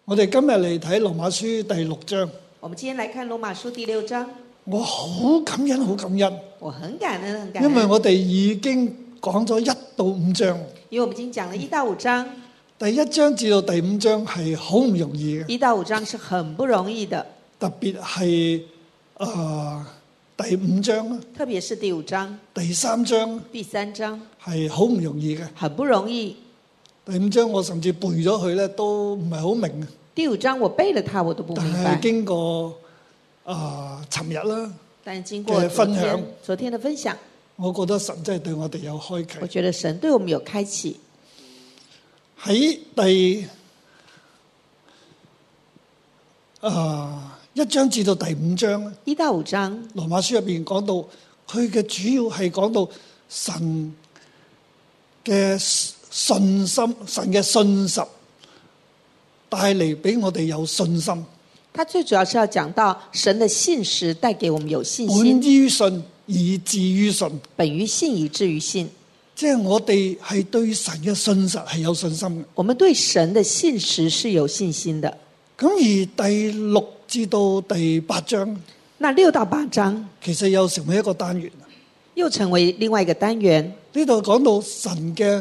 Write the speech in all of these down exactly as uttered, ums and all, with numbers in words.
我哋今日嚟睇羅馬書第六章。 我們今天來看羅馬書第六章。 我好感恩，好感恩。 我很感恩，很感恩。 因為我哋已經講咗一到五章。 因為我們已經講了一到五章。 第一章至到第五章係好唔容易嘅。 一到五章是很不容易的。特別係誒第五章啦。 特別是第五章。 第三章。 第三章係好唔容易嘅。 很不容易。 第五章我甚至背咗佢咧，都唔係好明。 第五章我背了它，我都不明白。 但係經過啊，尋日啦， 但經過分享， 昨天的分享， 我覺得神真係對我哋有開啟。 我覺得神對我們有開啟。 喺第啊一章至到第五章， 一到五章， 羅馬書入邊講到，佢嘅主要係講到神嘅信心，神嘅信實帶嚟俾我哋有信心。 他最主要是要講到神的信實帶給我們有信心。 本於信以至於信， 本於信以至於信。 即係我哋係對神嘅信實係有信心嘅。 我們對神的信實是有信心的。 咁而第六至到第八章， 那六到八章其實又成為一個單元， 又成為另外一個單元。 呢度講到神嘅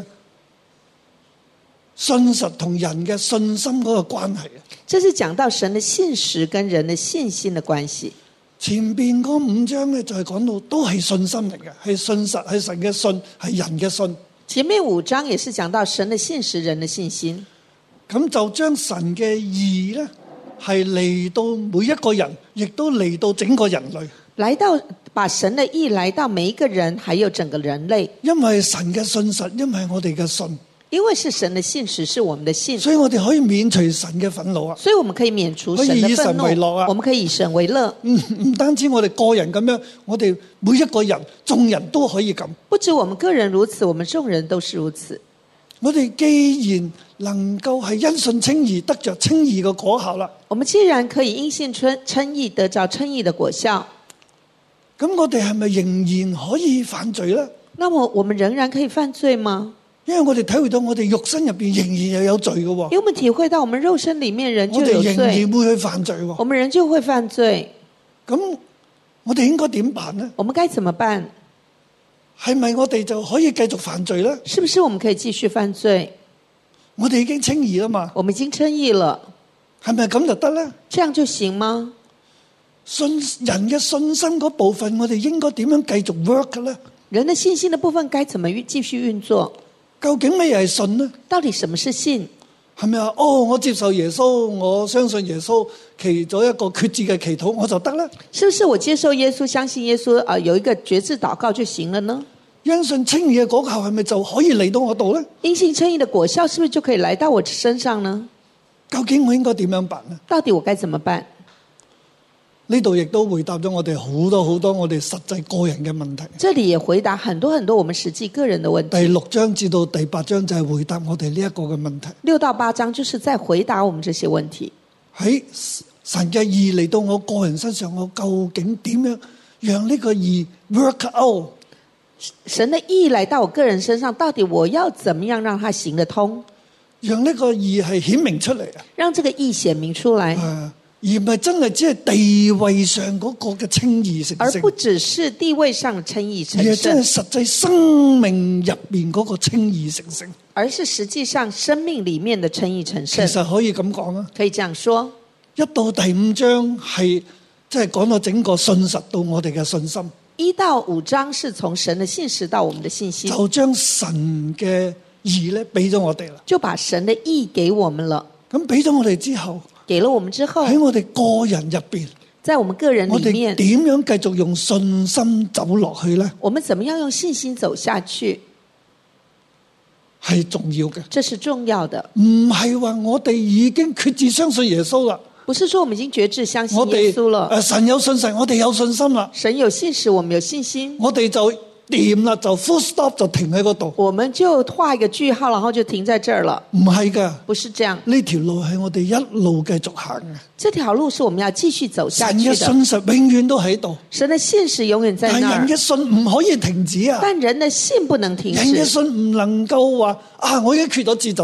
信實同人嘅信心嗰個關係啊。 這是講到神的信實跟人的信心的關係。 前邊嗰五章咧就係講到都係信心嚟嘅，係信實，係神嘅信，係人嘅信。 前面五章也是講到神的信實，人的信心。 咁就將神嘅義咧係嚟到每一個人，亦都嚟到整個人類。 來到把神的義來到每一個人，還有整個人類。 因為神嘅信實，因為我哋嘅信。 因為是神的信實，是我們的信， 所以我哋可以免除神嘅憤怒啊！ 所以我們可以免除神的憤怒， 可以以神為樂啊！ 我們可以以神為樂。 唔唔單止我哋個人咁樣，我哋每一個人、眾人都可以咁。 不止我們個人如此，我們眾人都是如此。 我哋既然能夠係因信稱義，得着稱義嘅果效啦。 我們既然可以因信稱稱義，得着稱義的果效， 咁我哋係咪仍然可以犯罪呢？ 那麼我們仍然可以犯罪嗎？ 因為我哋體會到我哋肉身入邊仍然又有罪嘅喎。 因為我們體會到我們肉身裏面人就有罪， 我哋仍然會去犯罪喎。 我們人就會犯罪。 咁我哋應該點辦呢？ 我們該怎麼辦？ 係咪我哋就可以繼續犯罪呢？ 是不是我們可以繼續犯罪？ 我哋已經稱義啦嘛。 我們已經稱義了， 係咪咁就得呢？ 這樣就行嗎？ 信人嘅信心嗰部分，我哋應該點樣繼續 work 嘅呢？ 人的信心的部分該怎麼繼續運作？ 究竟咩係信呢？ 到底什麼是信？ 係咪啊？哦，我接受耶穌，我相信耶穌，祈咗一個決志嘅祈禱，我就得啦？ 是不是我接受耶穌，相信耶穌啊、呃，有一個決志禱告就行了呢？ 因信稱義嘅果效係咪就可以嚟到我度呢？ 因信稱義的果效是不是就可以來到我身上呢？ 究竟我應該點樣辦呢？ 到底我該怎麼辦？ 呢度亦都回答咗我哋好多好多我哋實際個人嘅問題。 這裡也回答很多很多我們實際個人的問題。 第六章至到第八章就係回答我哋呢一個嘅問題。 六到八章就是在回答我們這些問題。 喺神嘅義嚟到我個人身上，我究竟點樣讓呢個義 work out？ 神的義來到我個人身上，到底我要怎麼樣讓它行得通？ 讓呢個義係顯明出嚟啊！ 讓這個義顯明出來。 呃而唔係真係只係地位上嗰個嘅稱義成聖， 而不只是地位上稱義成聖， 而係真係實際生命入邊嗰個稱義成聖， 而是實際上生命裡面的稱義成聖。 其實可以咁講啊， 可以這樣說。 一到第五章係即係講到整個信實到我哋嘅信心， 一到五章是從神的信實到我們的信心， 就將神嘅義咧俾咗我哋啦， 就把神的義給我們了。 咁俾咗我哋之後， 給了我們之後， 喺我哋個人入邊， 在我們個人裡面， 我哋點樣繼續用信心走落去呢？ 我們怎麼樣用信心走下去？ 係重要嘅， 這是重要的。 唔係話我哋已經決志相信耶穌啦， 不是說我們已經決志相信耶穌了。 誒，神有信實，我哋有信心啦。 神有信實，我們有信心， 我哋就掂啦，就 full stop 就停喺嗰度。 我們就畫一個句號，然後就停在這兒了。 唔係噶， 不是這樣。 呢條路係我哋一路繼續行嘅。 這條路是我們要繼續走下去的。 神嘅信實永遠都喺度， 神的信實永遠在那兒。 但人嘅信唔可以停止啊！ 但人的信不能停止。 人嘅信唔能夠話啊，我已經決咗志就得啦。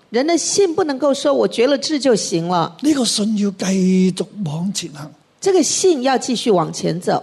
人的信不能夠說我決了志就行了， 呢個信要繼續往前行， 這個信要繼續往前走，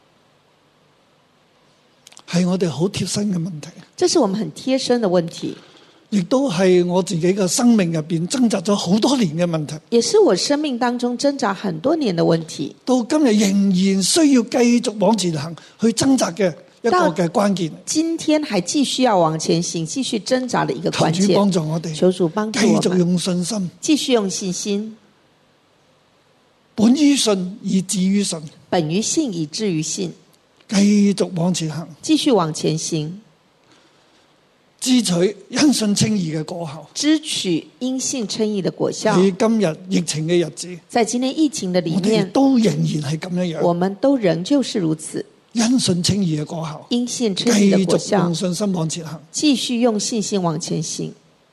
係我哋好貼身嘅問題， 這是我們很貼身的問題， 亦都係我自己嘅生命入邊掙扎咗好多年嘅問題， 也是我生命當中掙扎很多年的問題， 到今日仍然需要繼續往前行去掙扎嘅一個嘅關鍵。 今天還繼續要往前行，繼續掙扎的一個關鍵。 求主幫助我哋， 求主幫助繼我們， 續用信心， 繼續用信心， 本於信以至於信， 本於信以至於信， 繼續往前行， 繼續往前行， 支取因信稱義嘅果效。 支取因信稱義的果效。 喺今日疫情嘅日子， 在今天疫情的裡我哋面， 都仍然係咁樣樣， 我們都仍舊是如此。 因信稱義嘅果效， 因信稱義的繼續果效用，信心往前行。 繼續用信心往前行。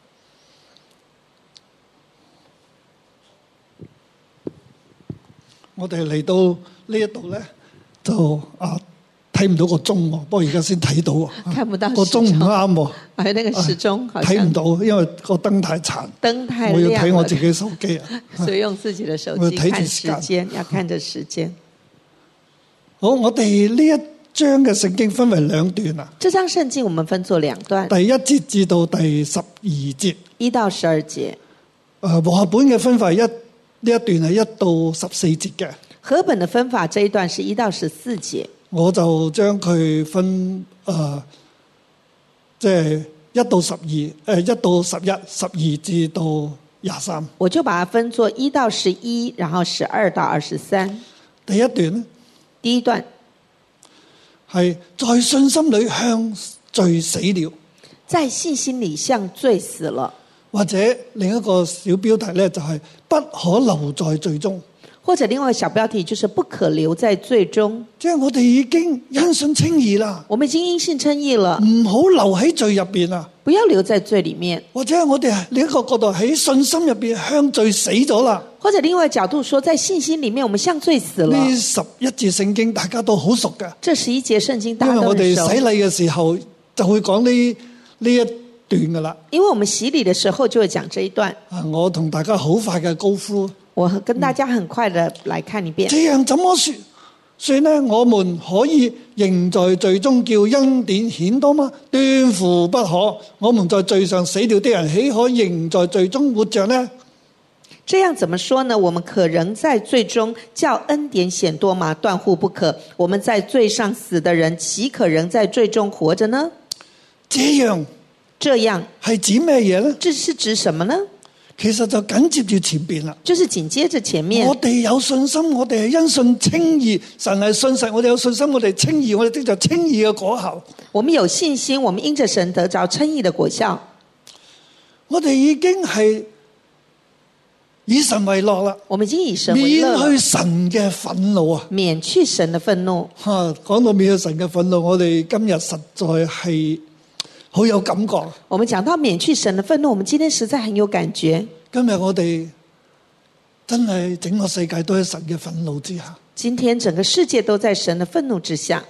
我哋嚟到呢一度咧，就啊睇唔到個鐘喎，不過而家先睇到喎。 看不到個鐘唔啱喎， 哎，那個時鐘好像睇唔到，因為個燈太殘。 燈太我要亮了， 睇我自己手機啊。 所以用自己的手我要機看時睇住時間間，要看着時間。 好，我哋呢一章嘅聖經分為兩段啊。 這章聖經我們分作兩段， 第一節至到第十二節， 一到十二節。 誒和合本嘅分法一呢一段係一到十四節嘅， 和本的分法這一段是一到十四節， 我就將佢分誒即係一到十二，誒一到十一，十二至到廿三。 我就把它分作一到十一，然後十二到二十三。 第一段呢， 第一段係在信心裏向罪死了， 在信心裏向罪死了， 或者另一個小標題呢，就係不可留在罪中。 或者另外一個小標題就是不可留在罪中。 即係我哋已經因信稱義啦， 我們已經因信稱義了， 唔好留喺罪入邊啦。 不要留在罪裡面。 或者我哋另一個角度喺信心入邊向罪死咗啦。 或者另外角度說，在信心裡面我們向罪死了。 呢十一節聖經大家都好熟嘅， 這十一節聖經大因為我哋家都很熟， 洗禮嘅時候就會講呢呢一段噶啦。 因為我們洗禮的時候就會講這一段。 啊，我同大家好快嘅高呼， 我跟大家很快的來看一遍。 這樣怎麼說？所以呢，我們可以仍在罪中叫恩典顯多嗎？斷乎不可。我們在罪上死了的人，豈可仍在罪中活着呢？ 這樣怎麼說呢？我們可仍在罪中叫恩典顯多嗎？斷乎不可。我們在罪上死的人，豈可仍在罪中活着呢？ 這樣這樣係指咩嘢呢？ 這是指什麼呢？ 其實就緊接住前邊啦。 就是緊接着前面。 我哋有信心，我哋係因信稱義，神係信實，我哋有信心，我哋稱義，我哋得着稱義嘅果效。 我們有信心，我們因着神得着稱義的果效。 我哋已經係以神為樂啦， 我們已經以神為免樂了， 去神嘅憤怒啊！ 免去神的憤怒。 吓，講到免去神嘅憤怒，我哋今日實在係好有感覺。 我們講到免去神的憤怒，我們今天實在很有感覺。 今日我哋真係整個世界都喺神嘅憤怒之下。 今天整個世界都在神的憤怒之下。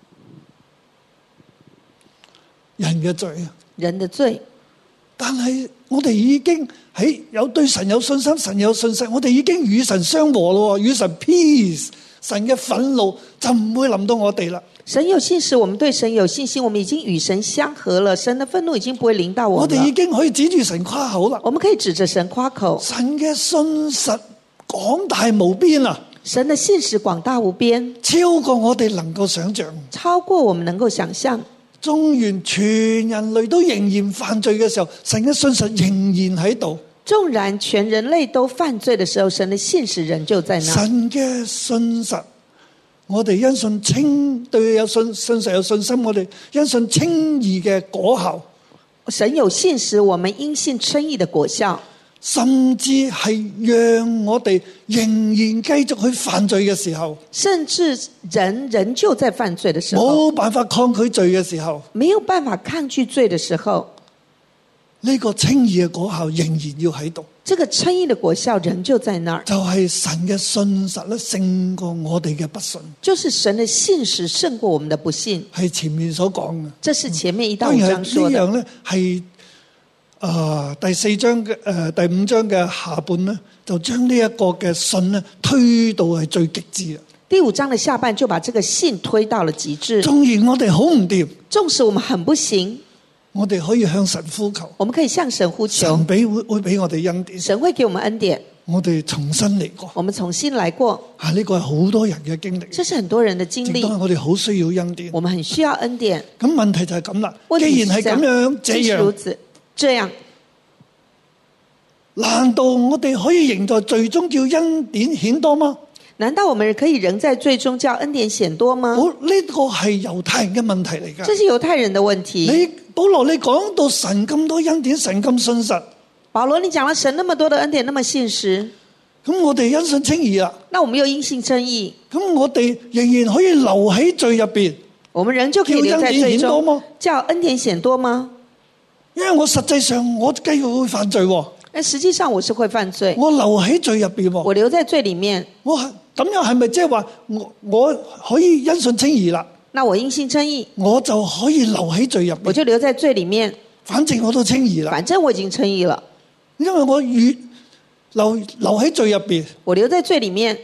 人嘅罪啊！ 人的罪。 但係我哋已經喺有對神有信心，神有信實，我哋已經與神相和咯，與神 peace， 神嘅憤怒就唔會臨到我哋啦。 神有信實，我們對神有信心，我們已經與神相合了，神的憤怒已經不會臨到我們了。 我哋已經可以指住神誇口啦。 我們可以指着神誇口。 神嘅信實廣大無邊啊！ 神的信實廣大無邊， 超過我哋能夠想象， 超過我們能夠想象。 縱然全人類都仍然犯罪嘅時候，神嘅信實仍然喺度。 縱然全人類都犯罪的時候，神的信實仍舊在那。 神嘅信實，我哋因信稱對有信信實有信心，我哋因信稱義嘅果效。 神有信實，我們因信稱義的果效。 甚至係讓我哋仍然繼續去犯罪嘅時候， 甚至人仍舊在犯罪的時候， 冇辦法抗拒罪嘅時候， 沒有辦法抗拒罪的時候， 呢個稱義嘅果效仍然要喺度。 這個稱義的果效仍舊在那兒， 就係神嘅信實咧，勝過我哋嘅不信。 就是神的信實勝過我們的不信， 係前面所講嘅。 這是前面一到五章說的。 當然係呢樣咧係啊、第四章嘅誒、呃、第五章嘅下半咧，就將呢一個嘅信咧推到係最極致啊！ 第五章的下半就把這個信推到了極致。 縱然我哋好唔掂， 縱使我們很不行， 我哋可以向神呼求， 我們可以向神呼求， 神俾會會俾我哋恩典， 神會給我們恩典， 我哋重新嚟過。 我們重新來過。 啊，呢個係好多人嘅經歷， 這是很多人的經歷， 正當我哋好需要恩典。 我們很需要恩典。 咁問題就係咁啦， 問題既然係咁樣，這樣， 既是如此，這樣， 難道我哋可以仍在罪中叫恩典顯多嗎？ 難道我們可以仍在罪中叫恩典顯多嗎？ 好，呢個係猶太人嘅問題嚟㗎。 這是猶太人的問題。 你保羅，你講到神咁多恩典，神咁信實， 保羅，你講了神那麼多的恩典，那麼信實， 咁我哋因信稱義啦。 那我們又因信稱義， 咁我哋仍然可以留喺罪入邊， 我們仍舊可以留在罪叫恩典顯多中嗎？ 叫恩典顯多嗎？ 因為我實際上我繼續會犯罪喎， 但實際上我是會犯罪， 我留喺罪入邊喎， 我留在罪裡面， 我係咁樣係咪即係話我我可以因信稱義啦？ 那我因信稱義， 我就可以留喺罪入邊， 我就留在罪裡面， 反正我都稱義啦。 反正我已經稱義了， 因為我越留留喺罪入邊， 我留在罪裡面，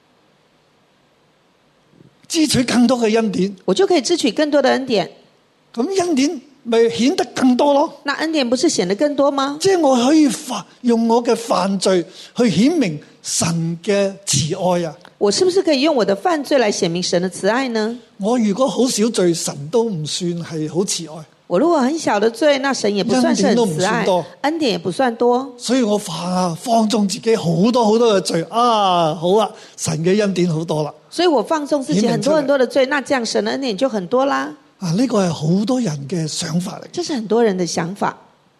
支取更多嘅恩典， 我就可以支取更多的恩典。 咁恩典咪顯得更多咯？ 那恩典不是顯得更多嗎？ 即係我可以犯用我嘅犯罪去顯明神嘅慈愛啊！ 我是不是可以用我的犯罪來顯明神的慈愛呢？ 我如果好少罪，神都唔算係好慈愛。 我如果很小的罪，那神也不算是很慈愛， 恩典都唔算多， 恩典也不算多， 所以我放放縱自己好多好多嘅罪啊！好啊，神嘅恩典好多啦。 所以我放縱自己很多很多的罪，那這樣神的恩典就很多啦。 啊，呢個係好多人嘅想法嚟， 這是很多人的想法，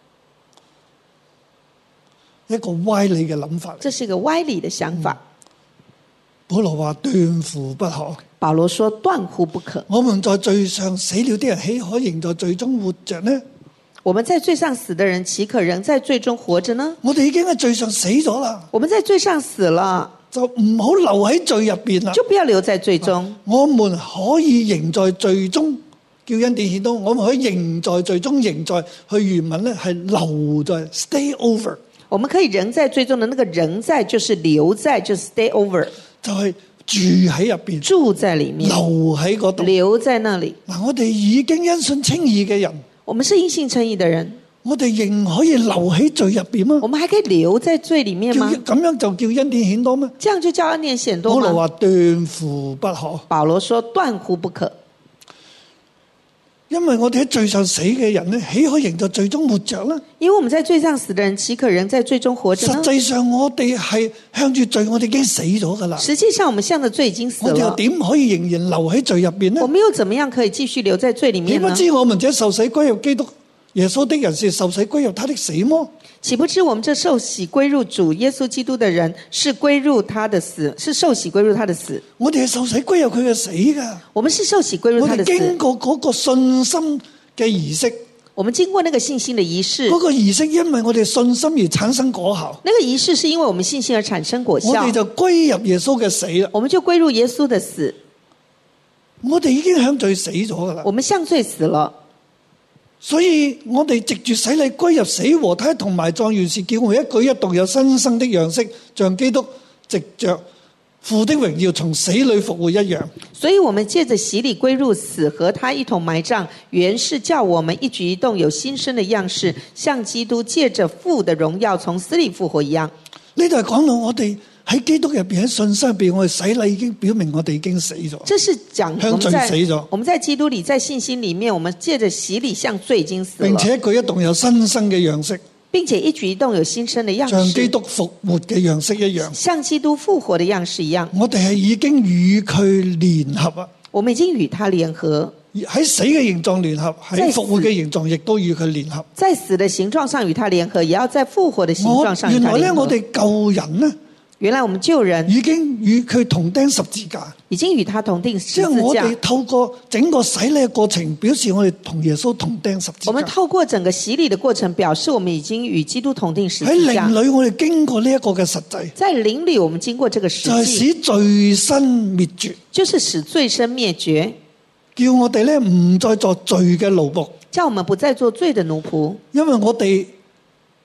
一個歪理嘅諗法嚟。 這是一個歪理的想法。 嗯、保羅話斷乎不可。 保羅說斷乎不可。 我們在罪上死了啲人，豈可仍在罪中活着呢？ 我們在罪上死的人，豈可仍在罪中活着呢？ 我哋已經喺罪上死咗啦， 我們在罪上死了， 就唔好留喺罪入邊啦。 就不要留在罪中。 我們可以仍在罪中叫恩典顯多，我們可以仍在罪中，仍在去原文咧係留在 stay over。 我們可以仍在罪中的那個仍在，就是留在，就是 stay over， 就係住喺入邊， 住在裡面， 留喺嗰度， 留在那裡。 嗱，我哋已經因信稱義嘅人， 我們是因信稱義的人， 我哋仍可以留喺罪入邊嗎？ 我們還可以留在罪裡面嗎？ 咁樣就叫恩典顯多咩？ 這樣就叫恩典顯多嗎？ 保羅話斷乎不可。 保羅說斷乎不可。 因為我哋喺罪上死嘅人咧，豈可仍在罪中活着呢？ 因為我們在罪上死的人，豈可仍在罪中活着呢？ 實際上我哋係向住罪，我哋已經死咗噶啦。 實際上我們向着罪已經死了。 我哋又點可以仍然留喺罪入邊呢？ 我們又怎麼樣可以繼續留在罪裡面呢？ 豈不知我們這受洗歸入基督耶穌的人是受洗歸入他的死麼？ 豈不知我們這受洗歸入主耶穌基督的人是歸入他的死，是受洗歸入他的死。 我哋係受洗歸入佢嘅死噶。 我們是受洗歸入他的死。 我哋經過嗰個信心嘅儀式， 我們經過那個信心的儀式。 嗰個儀式因為我哋信心而產生果效。 那個儀式是因為我們信心而產生果效。 我哋就歸入耶穌嘅死啦。 我們就歸入耶穌的死。 我哋已經向罪死咗噶啦。 我們向罪死了。 所以我哋藉住洗禮歸入死和他同埋葬，原是叫我一舉一動有新生的樣式，像基督藉着父的榮耀從死裏復活一樣。 所以我們借着洗禮歸入死，和他一同埋葬，原是叫我們一舉一動有新生的樣式，像基督借着父的榮耀從死裏復活一樣。 呢度係講到我哋喺基督入邊，喺信心入邊，我哋洗禮已經表明我哋已經死咗。 這是講向罪死咗。 我們在基督裏，在信心裏面，我們借着洗禮向罪已經死了， 並且一舉一動有新生嘅樣式， 並且一舉一動有新生的樣式， 像基督復活嘅樣式一樣， 像基督復活的樣式一樣。 我哋係已經與佢聯合啊！ 我們已經與他聯合， 喺死嘅形狀聯合，喺復活嘅形狀亦都與佢聯合。 在死的形狀上與他聯合，也要在復活的形狀上與原來咧， 他聯合。 我哋救人呢， 原來我們救人已經與佢同釘十字架， 已經與他同釘十即係字架。 我哋透過整個洗禮嘅過程，表示我哋同耶穌同釘十字架。 我們透過整個洗禮的過程，表示我們已經與基督同釘十喺字架。 靈裏，我哋經過呢一個嘅實際， 在靈裏，我們經過這個實就係、是、使罪身滅絕， 就是使罪身滅絕， 叫我哋咧唔再作罪嘅奴僕， 叫我們不再做罪的奴僕。 因為我哋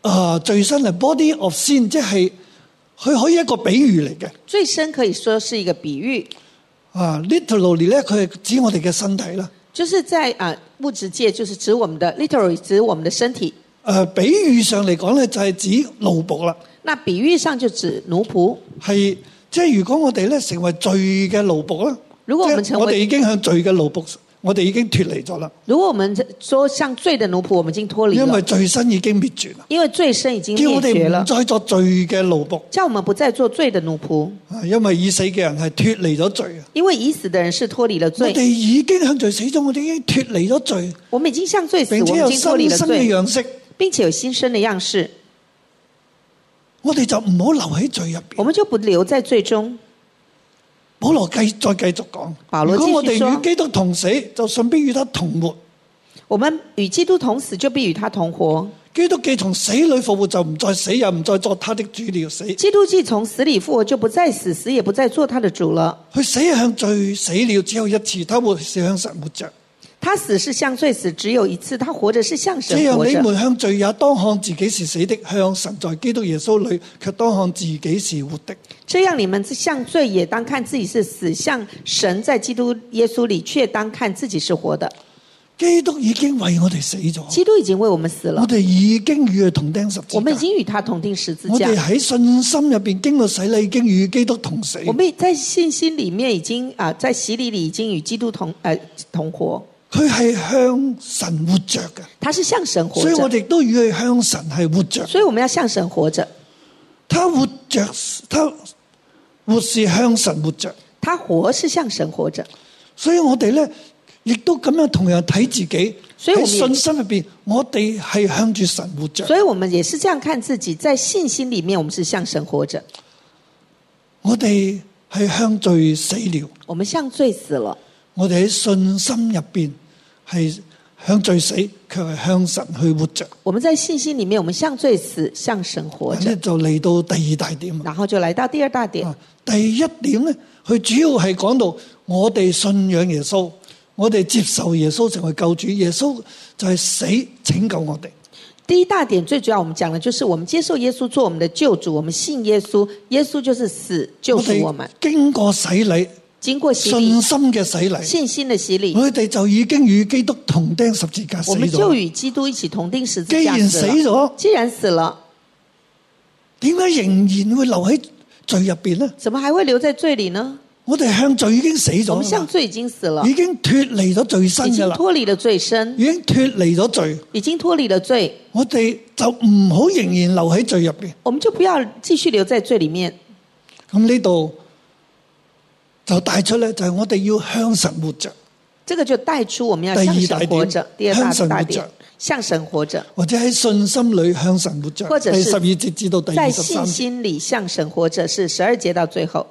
啊罪身係 body of sin， 即係佢可以一個比喻嚟嘅。 罪身可以說是一個比喻。 啊 literally 咧，佢係指我哋嘅身體啦。 就是在啊物質界，就是指我們的 literally 指我們的身體。 誒、啊、比喻上嚟講咧，就係、是、指奴僕啦。 那比喻上就指奴僕。 係即係如果我哋咧成為罪嘅奴僕啦， 如果我們成為我哋已經向罪嘅奴僕，我哋已經脫離咗啦。 如果我們說像罪的奴僕，我們已經脫離了， 因為罪身已經滅絕啦。 因為罪身已經滅絕了， 叫我哋唔再作罪嘅奴僕， 叫我們不再做罪的奴僕。 因為已死嘅人係脫離咗罪啊。 因為已死的人是脫離了罪。 我哋已經向罪死咗，我哋已經脫離咗罪。 我們已經向罪死， 並且有新生嘅樣式， 並且有新生的樣式。 我哋就唔好留喺罪入邊， 我們就不留在罪中。 保羅繼再繼續講，如果我哋與基督同死，就順必與他同活。 我們與基督同死，就必與他同活。 基督既從死裏復活，就唔再死，也唔再作他的主了。死。 基督既從死裏復活，就不再死，死也不再做他的主了。 佢死向罪死了只有一次，他活是向神活着。 他死是向罪死，只有一次；他活着是向神活着。 這樣你們向罪也當看自己是死的，向神在基督耶穌裏卻當看自己是活的。 這樣你們向罪也當看自己是死，向神在基督耶穌裏卻當看自己是活的。 基督已經為我哋死咗， 基督已經為我們死了。 我哋已經與佢同釘十字架。 我們已經與他同釘十字架。 我哋喺信心入邊經過洗禮，已經與基督同死。 我們在信心裏面已經啊，在洗禮裏已經與基督同誒、呃、同活。 佢係向神活着嘅， 他是向神活着， 所以我哋都與佢向神係活着。 所以我們要向神活着。 他活着，他活是向神活着， 他活是向神活着。 所以我哋咧，亦都咁樣同樣睇自己。喺信心入邊，我哋係向住神活着。 所以我們也是這樣看自己，在信心裏面，我們是向神活着。 我哋係向罪死了， 我們向罪死了。 我哋喺信心入邊係向罪死，卻係向神去活着。 我們在信心裏面，我們向罪死，向神活着。 就嚟到第二大點， 然後就來到第二大點。 啊、第一點咧，佢主要係講到我哋信仰耶穌，我哋接受耶穌成為救主，耶穌就係死拯救我哋。 第一大點最主要，我們講的就是我們接受耶穌做我們的救主，我們信耶穌，耶穌就是死救贖我們。 經過洗禮。 經過洗禮， 信心嘅洗禮， 信心的洗禮， 我哋就已經與基督同釘十字架死咗。 我們就與基督一起同釘十字架。 既然死咗， 既然死了， 點解仍然會留喺罪入邊呢？ 怎麼還會留在罪裏呢？ 我哋向罪已經死咗， 我們向罪已經死了， 已經脫離咗罪身㗎啦， 已經脫離了罪身， 已經脫離咗罪， 已經脫離了罪。 我哋就唔好仍然留喺罪入邊， 我們就不要繼續留在罪裏面。 咁呢度就帶出咧，就係我哋要向神活着。 這個就帶出我們要向神活着。第二大點，大點向神活着， 或者喺信心裏向神活着。 或者是第十二節至到第二十三節， 在信心裏向神活着，是十二節到最後。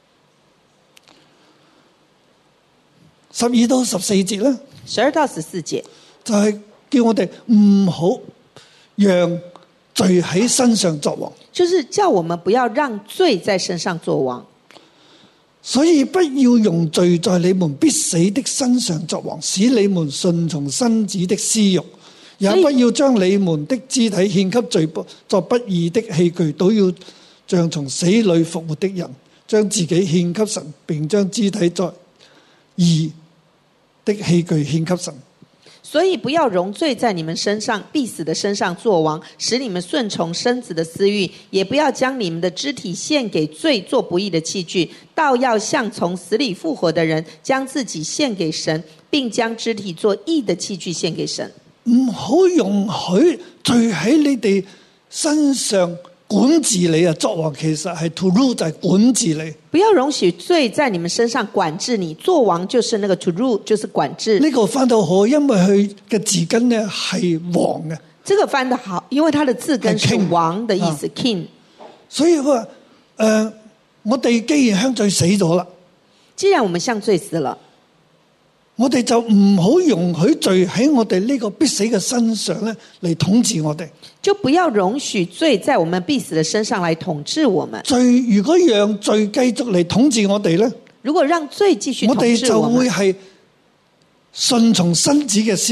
十二到十四節咧， 十二到十四節就係叫我哋唔好讓罪喺身上作王， 就是叫我們不要讓罪在身上作王。 所以不要用罪在你們必死的身上作王，使你們順從身子的私欲，也不要將你們的肢體獻給罪作不義的器具，都要像從死裏復活的人，將自己獻給神，並將肢體作義的器具獻給神。 所以不要容罪在你們身上必死的身上作王，使你們順從身子的私欲，也不要將你們的肢體獻給罪做不義的器具，倒要像從死裏復活的人，將自己獻給神，並將肢體做義的器具獻給神。 唔好容許罪喺你哋身上管治你啊！作王其實係 to rule， 就係管治你。 不要容許罪在你們身上管治你，作王就是那個 to rule， 就是管治。 呢個翻到好，因為佢嘅字根呢係王嘅。 這個翻得好，因為它的字根是王的意思 ，king。 所以佢話：誒、呃，我哋既然向罪死咗啦， 既然我們向罪死了， 我哋就唔好容許罪喺我哋呢個必死嘅身上咧嚟統治我哋。 就不要容許罪在我們必死的身上來統治我們。 罪如果讓罪繼續嚟統治我哋咧， 如果讓罪繼續統治我們， 我哋就會係順從身子嘅私欲。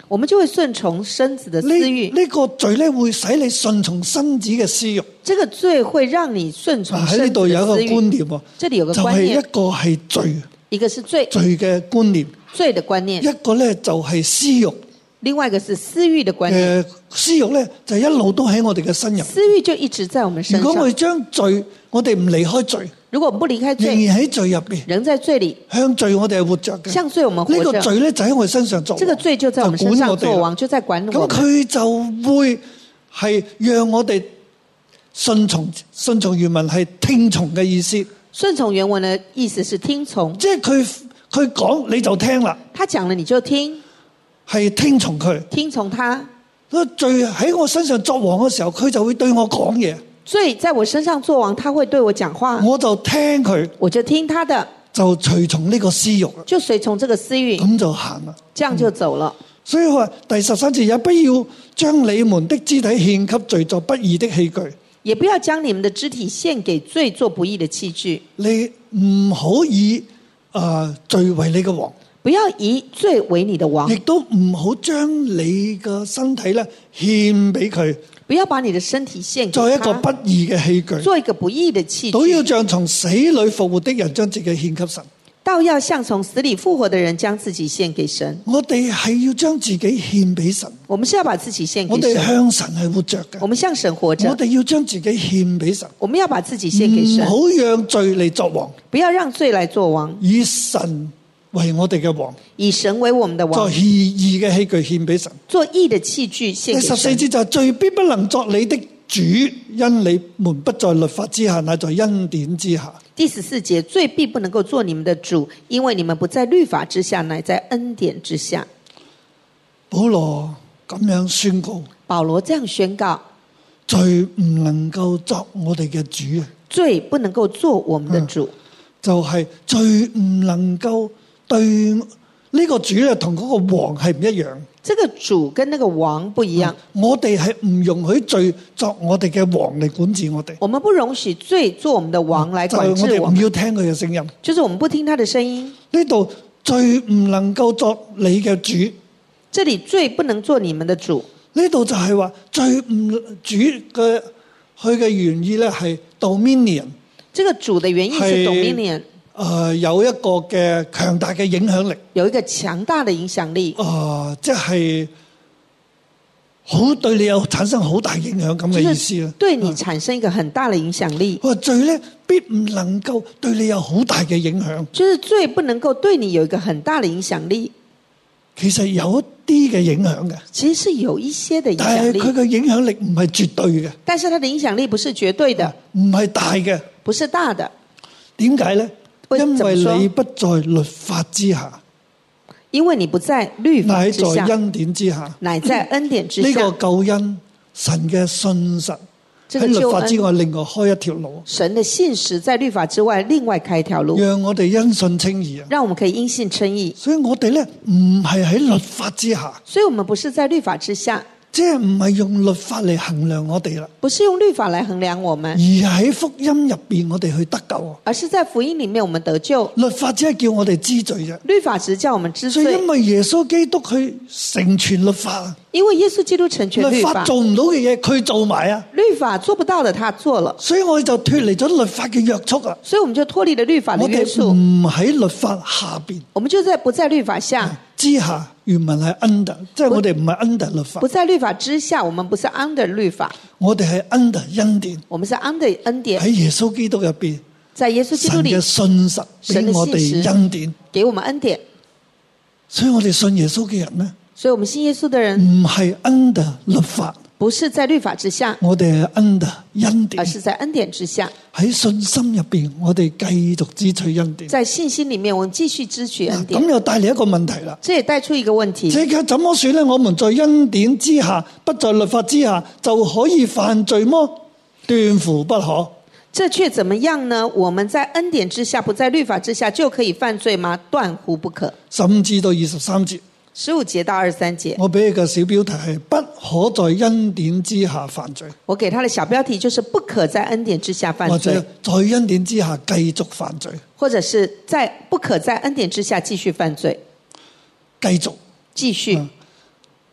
我們就會順從身子的呢私欲。 呢個罪咧會使你順從身子嘅私欲。 這個罪會讓你順從喺呢身子度有一個的私欲。 觀念喎， 這裡有個就係一觀念， 個係罪一個是罪， 罪嘅觀念， 罪的觀念， 一個咧就係私欲另外一個是私欲的觀念。 嘅私欲咧就一路都喺我哋嘅身入。 私欲就一直在我們身上。 如果我哋將罪，我哋唔離開罪， 如果我們不離開仍罪， 然喺罪入邊， 人在罪裡， 向罪我哋係活着嘅。 向罪我們活呢個着。 罪咧就喺我哋身上做， 這個罪就在我們身上作王，就在管我咁們。 佢就會係讓我哋順從，順從原文係聽從嘅意思， 順從原文的意思是聽從， 即係佢佢講你就聽啦， 他講了你就聽， 係聽從佢。 聽從他。 個罪喺我身上作王嘅時候，佢就會對我講嘢， 罪在我身上作王，他會對我講話， 我就聽佢， 我就聽他的， 就隨從呢個私欲啦， 就隨從這個私欲， 咁就行啦。 這樣就走了。 所以話第十三節，也不要將你們的肢體獻給罪作不義的器具。 也不要將你們的肢體獻給罪做不義的器具。 你唔好以啊、呃、罪為你嘅王， 不要以罪為你的王亦，都唔好將你嘅身體咧獻俾佢， 不要把你的身體獻作一個不給他， 義嘅器具。 做一個不義的器都要具。 像從死裏復活的人將自己獻給神。 倒要像從死裡復活的人將自己獻給神。 我哋係要將自己獻俾神， 我們是要把自己獻我哋給神， 向神係活着嘅。 我們向神活着我，哋要將自己獻俾神， 我們要把自己獻給神， 唔好讓罪嚟作王， 不要讓罪來作王， 以神為我哋嘅王， 以神為我們的王， 作義嘅器具獻俾神。 做義的器具獻給第十四神。 節就係罪必不能作你的主，因你們不在律法之下，乃在恩典之下。 第十四節，罪必不能夠做你們的主，因為你們不在律法之下，乃在恩典之下。 保羅咁樣宣告， 保羅這樣宣告， 罪唔能夠作我哋嘅主， 罪不能夠做我們的主， 就係罪唔能夠對呢個主咧，同嗰個王係唔一樣。 這個主跟那個王不一樣。 我哋係唔容許罪作我哋嘅王嚟管治我哋， 我們不容許罪做我們的王來就係我哋唔管治我們， 要聽佢嘅聲音。 就是我們不聽他的聲音。 呢度罪唔能夠作你嘅主， 這裡罪不能做你們的主。 呢度就係話罪唔主嘅佢嘅原意咧係 dominion， 這個主的原意是係 dominion， 誒、呃、有一個嘅強大嘅影響力， 有一個強大的影響力， 誒、呃、即係好對你有產生好大影響咁嘅意思啦。 對你產生一個很大的影響力。 話罪咧必唔能夠對你有好大嘅影響， 就是罪不能夠對你有一個很大的影響力， 其實有一啲嘅影響嘅， 其實是有一些的影響力， 但係佢嘅影響力唔係絕對嘅， 但是它的影響力不是絕對的， 唔係大嘅。 不是大的。 點解咧？ 為因為怎麼說你不在律法之下， 因為你不在律法乃之下， 在恩典之下。 乃在恩典之呢、 下。 個救恩，神嘅信實喺這個救恩律法之外，另外開一條路， 神的信實在律法之外，另外開一條路， 讓我哋因信稱義啊！ 讓我們可以因信稱義。 所以我哋咧唔係喺律法之下， 所以我們不是在律法之下， 即係唔係用律法嚟衡量我哋啦， 不是用律法來衡量我們， 而喺福音入邊我哋去得救。 而是在福音裡面我們得救。 律法只係叫我哋知罪啫， 律法只叫我們知罪所以因，為耶穌基督去成全律法啊， 因為耶穌基督成全律法， 律法做唔到嘅嘢佢做埋啊， 律法做不到的他做了， 所以我哋就脫離咗律法嘅約束啊。 所以我們就脫離了律法的我哋約束， 唔喺律法下邊我們就在不在律法下， 之下，原文係 under，即係我哋唔係 under 律法不，在律法之下，我們不是 under 律法， 我哋係 under 恩典， 我們是 under 恩典， 喺耶穌基督入邊， 在耶穌基督神嘅裡信實俾我哋恩典， 給我們恩典， 所以我哋信耶穌嘅人呢， 所以我們信耶穌的人唔係 under 律法， 不是在律法之下， 我哋係 under 恩典而，是在恩典之下。 喺信心入邊，我哋繼續支取恩典。 在信心裡面，我們繼續支取恩典。 咁又帶嚟一個問題啦， 這也帶出一個問題： 這個怎麼說呢？我們在恩典之下，不在律法之下，就可以犯罪麼？斷乎不可。 這卻怎麼樣呢？我們在恩典之下，不在律法之下，就可以犯罪嗎？斷乎不可。 十五至到二十三節， 十五節到二十三節， 我俾你個小標題係不可在恩典之下犯罪， 我給他的小標題就是不可在恩典之下犯罪或者，在恩典之下繼續犯罪， 或者是在不可在恩典之下繼續犯罪， 繼續。 繼續。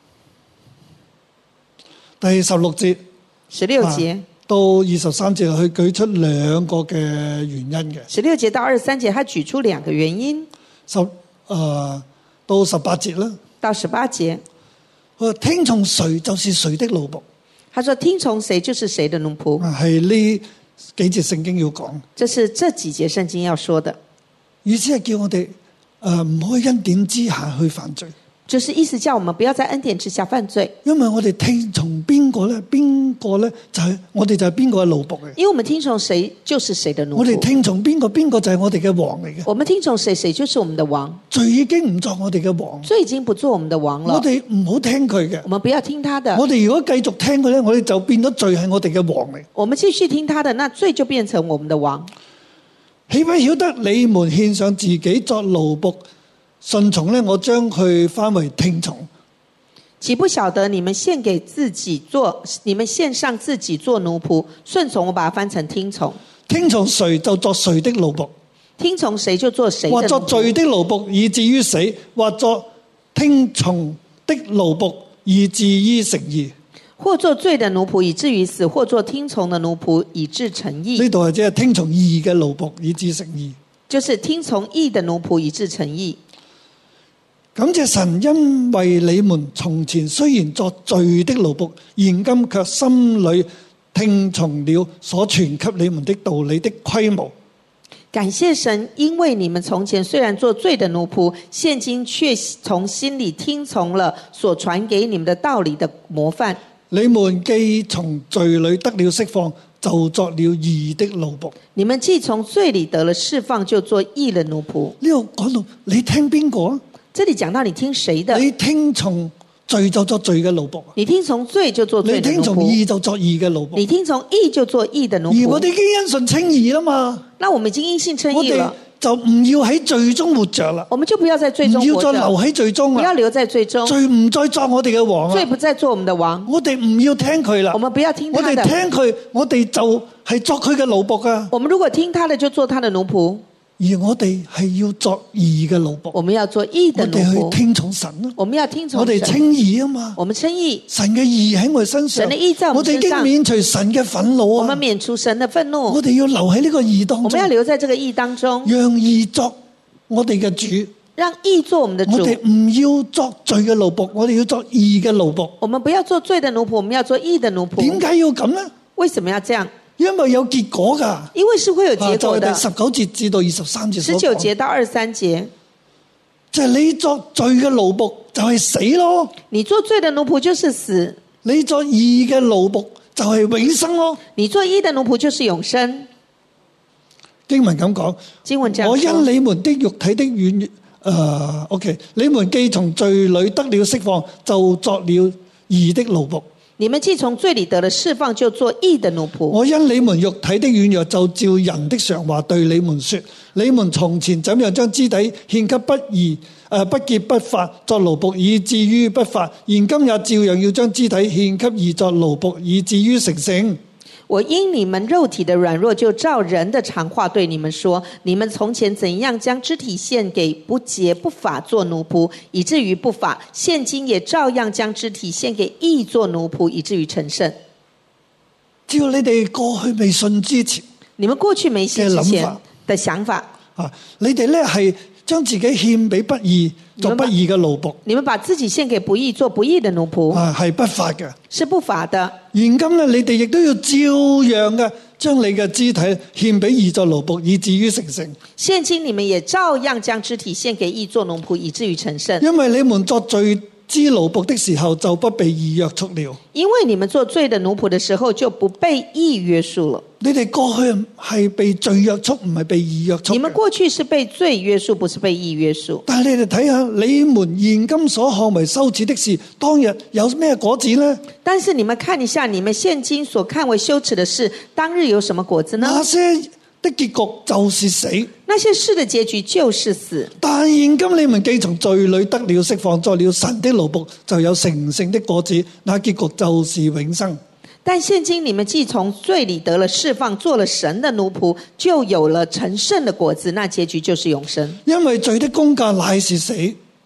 第十六節十六節、 啊、到二十三節，佢舉出兩個嘅原因嘅。 十六節到二十三節，他舉出兩個原因。 十誒、呃、到十八節啦。 到十八節， 佢話聽從誰就是誰的奴僕。 他說聽從誰就是誰的奴僕。 係呢幾節聖經要講。 這是這幾節聖經要說的。 意思係叫我哋誒唔可以恩典之下去犯罪。 就是意思叫我們不要在恩典之下犯罪， 因為我哋聽從邊個咧，邊個咧就係、是、我哋就係邊個嘅奴僕嘅。 因為我們聽從誰就是誰的奴僕。 我哋聽從邊個，邊個就係我哋嘅王嚟嘅。 我們聽從誰，誰就是我們的王。 罪已經唔作我哋嘅王， 罪已經不做我們的王了。 我哋唔好聽佢嘅， 我們不要聽他的。 我哋如果繼續聽佢咧，我哋就變咗罪係我哋嘅王嚟。 我們繼續聽他的，那罪就變成我們的王。 豈不曉得你們獻上自己作奴僕，順從咧，我將佢翻為聽從。 豈不曉得你們獻給自己做，你們獻上自己做奴僕，順從我把它翻成聽從。 聽從誰就作誰的奴僕， 聽從誰就做誰的奴僕。 或作罪的奴僕以至於死，或作聽從的奴僕以至於成義。 或做罪的奴僕以至於死，或做聽從的奴僕以至成義。 呢度係即係聽從義嘅奴僕以至成義， 就是聽從義的奴僕以至成義。 感謝神，因為你們從前雖然作罪的奴僕，現今卻心裏聽從了所傳給你們的道理的規模。 感謝神，因為你們從前雖然做罪的奴僕，現今卻從心裏聽從了所傳給你們的道理的模範。 你們既從罪裏得了釋放，就作了義的奴僕。 你們既從罪裏得了釋放，就做義的奴僕。 呢度講到你聽邊個啊？ 這裏講到你聽誰的？ 你聽從罪就作罪嘅奴僕， 你聽從罪就做罪的奴僕。 你聽從義就作義嘅奴僕。 你聽從義就做義的奴僕。 而我哋已經因信稱義啦嘛， 那我們已經因信稱我哋義了， 就唔要喺罪中活着啦， 我們就不要在罪唔中活着， 要再留喺罪中啦， 不要留在罪中， 罪唔再作我哋嘅王啦， 罪不再做我們的王。 我哋唔要聽佢啦， 我們不要聽我哋他的， 聽佢，我哋就係作佢嘅奴僕啊， 我們如果聽他的，就做他的奴僕。 而我哋係要作義嘅奴僕， 我們要做義的我奴僕， 哋去聽從神啊， 我們要聽從我哋神， 稱義啊嘛， 我們稱義， 神嘅義喺我哋身上， 神的義在我們身上我哋已經免除神嘅憤怒啊， 我們免除神的憤怒， 我哋要留喺呢個義當中， 我們要留在這個義當中， 讓義作我哋嘅主， 讓義做我們的主。 我哋唔要作罪嘅奴僕，我哋要作義嘅奴僕。 我們不要做罪的奴僕，我們要做義的奴僕。 點解要咁呢？ 為什麼要這樣？ 因為有結果㗎， 因為是會有結果的。 啊就係第十九節至到二十三節所講， 十九節到二十三節， 就係你作罪嘅奴僕就係死咯， 你做罪的奴僕就是死， 你作義嘅奴僕就係永生咯。 你做義的奴僕就是永生。 經文咁講， 經文這樣說， 我因你們的肉體的軟弱，誒、呃、，OK， 你們既從罪裏得了釋放，就作了義的奴僕。 你們既從罪裏得了釋放，就做義的奴僕。 我因你們肉體的軟弱，就照人的常話對你們說：你們從前怎樣將肢體獻給不義、誒不潔不法作奴僕，以至於不法；現今也照樣要將肢體獻給義作奴僕，以至於成聖。 我因你們肉體的軟弱，就照人的常話對你們說：你們從前怎樣將肢體獻給不潔不法做奴僕，以至於不法；現今也照樣將肢體獻給義做奴僕，以至於成聖。 只要你哋過去未信之前， 你們過去沒信之前的想法啊，你哋咧係將自己獻俾不義，做不義嘅奴僕。 你們把自己獻給不義，做不義的奴僕， 啊，係不法嘅， 是不法的。 現今咧，你哋亦都要照樣嘅，將你嘅肢體獻俾義作奴僕，以至於成聖。 現今你們也照樣將肢體獻給義作奴僕，以至於成聖。 因為你們作罪之奴僕的時候，就不被義約束了。 因為你們做罪的奴僕的時候，就不被義約束了。 你哋過去係被罪約束，唔係被義約束。 你們過去是被罪約束，不是被義約束。 但係你哋睇下，你們現今所看為羞恥的事，當日有咩果子呢？ 但是你們看一下，你們現今所看為羞恥的事，當日有什麼果子呢？ 那些的結局就是死， 那些事的結局就是死。 但現今你們既從罪裏得了釋放，作了神的奴僕，就有成聖的果子，那結局就是永生。 但現今你們既從罪裏得了釋放，做了神的奴僕，就有了成聖的果子，那結局就是永生。 因為罪的工價乃是死，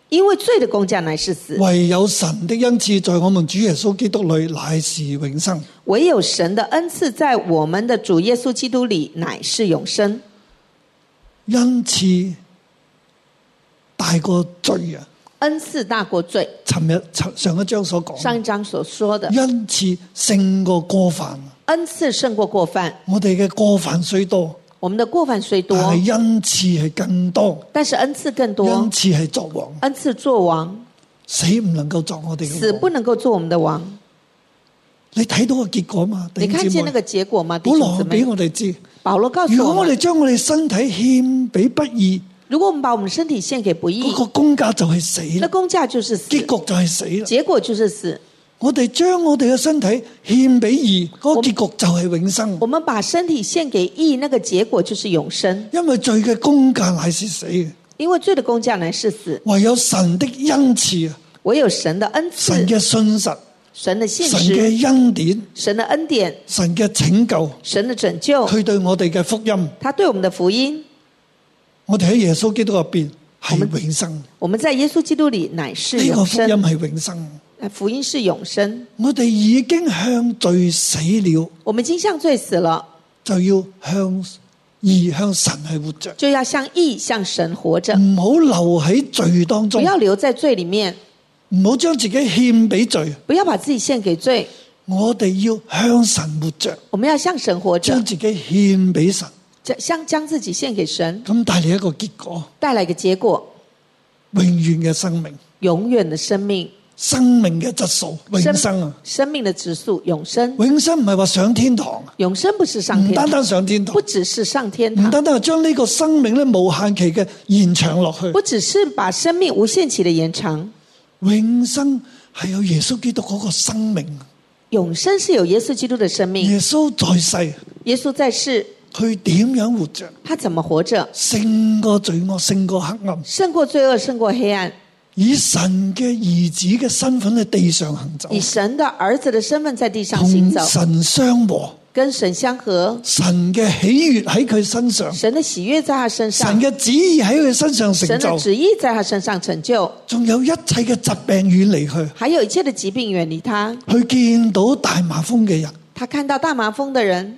因為罪的工價乃是死， 唯有神的恩賜在我們主耶穌基督裏乃是永生。 唯有神的恩賜在我們的主耶穌基督裏乃是永生。 恩賜大過罪啊！ 恩賜大過罪。 尋日上一章所講， 上一章所說的恩賜勝過過犯。 恩賜勝過過犯。 我哋嘅過犯雖多， 我們的過犯雖多， 但係恩賜係更多。 但是恩賜更多。 恩賜係作王， 恩賜作王， 死唔能夠作我哋嘅王， 死不能夠做我們的王。 你睇到個結果嘛？ 你看見那個結果嗎？ 保羅俾我哋知， 保羅告訴我們， 如果我哋將我哋身體獻俾不義， 如果我們把我們身體獻給不義， 嗰個工價就係死啦。 那工價就是死， 結局就係死啦。 結果就是死。 我哋將我哋嘅身體獻俾義，嗰個結局就係永生。 我們把身體獻給義，那個結果就是永生。 因為罪嘅工價乃是死嘅， 因為罪的工價乃是死。 唯有神的恩賜啊， 唯有神的恩賜， 神嘅信實， 神的信實， 神嘅恩典， 神的恩典， 神嘅拯救， 神的拯救， 佢對我哋嘅福音， 他對我們的福音， 我哋喺耶穌基督入邊係永生。 我們在耶穌基督裏乃是呢個永生， 福音係永生。 福音是永生。 我哋已經向罪死了， 我們已經向罪死了， 就要向義向神係活着， 就要向義向神活着， 唔好留喺罪當中， 不要留在罪裏面， 唔好將自己獻俾罪， 不要把自己獻給罪。 我哋要向神活着， 我們要向神活着， 將自己獻俾神， 將將自己獻給神， 咁帶嚟一個結果， 帶來一個結果， 永遠嘅生命， 永遠的生命， 生命嘅質素，永生啊！ 生命的質素，永生。 永生唔係話上天堂， 永生不是上天堂， 唔單單上天堂， 不只是上天唔堂， 單單係將呢個生命咧無限期嘅延長落去。 不只是把生命無限期的延長， 永生係有耶穌基督嗰個生命。 永生是有耶穌基督的生命。 耶穌在世， 耶穌在世， 佢點樣活着？ 他怎麼活着？ 勝過罪惡，勝過黑暗， 勝過罪惡，勝過黑暗。 以神嘅兒子嘅身份喺地上行走， 以神的兒子的身份在地上行走， 同神相和， 跟神相合。 神嘅喜悅喺佢身上， 神的喜悅在他身上， 神嘅旨意喺佢身上成神的就， 旨意在他身上成就， 仲有一切嘅疾病遠離佢， 還有一切的疾病遠離他。 佢見到大麻風嘅人， 他看到大麻風的人，